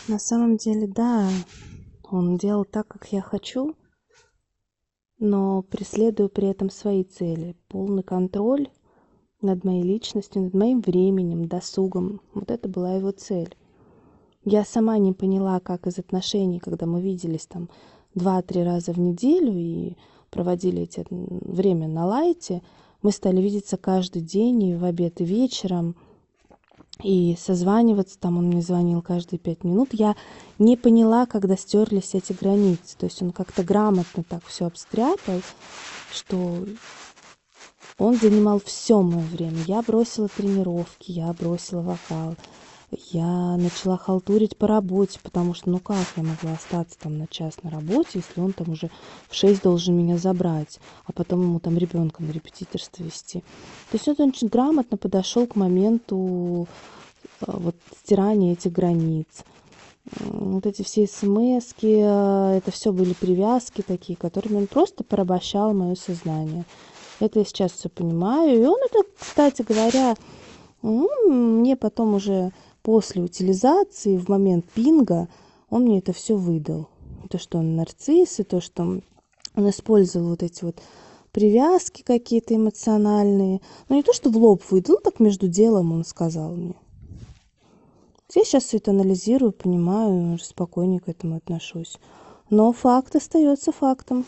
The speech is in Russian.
На самом деле, да, он делал так, как я хочу, но преследую при этом свои цели. Полный контроль над моей личностью, над моим временем, досугом. Вот это была его цель. Я сама не поняла, как из отношений, когда мы виделись там 2-3 раза в неделю и проводили эти время на лайте, мы стали видеться каждый день и в обед, и вечером, и созваниваться, там он мне звонил каждые 5 минут. Я не поняла, когда стерлись эти границы. То есть он как-то грамотно так все обстряпал, что он занимал все мое время. Я бросила тренировки, я бросила вокал, я начала халтурить по работе, потому что, ну как я могла остаться там на час на работе, если он там уже в 6 должен меня забрать, а потом ему там ребенка на репетиторство вести. То есть он очень грамотно подошел к моменту вот стирания этих границ. Вот эти все смски, это все были привязки такие, которыми он просто порабощал мое сознание. Это я сейчас все понимаю. И он это, кстати говоря, мне потом уже после утилизации, в момент пинга, он мне это все выдал. То, что он нарцисс, и то, что он использовал вот эти вот привязки какие-то эмоциональные. Но не то, что в лоб выдал, так между делом он сказал мне. Я сейчас все это анализирую, понимаю, уже спокойнее к этому отношусь. Но факт остается фактом.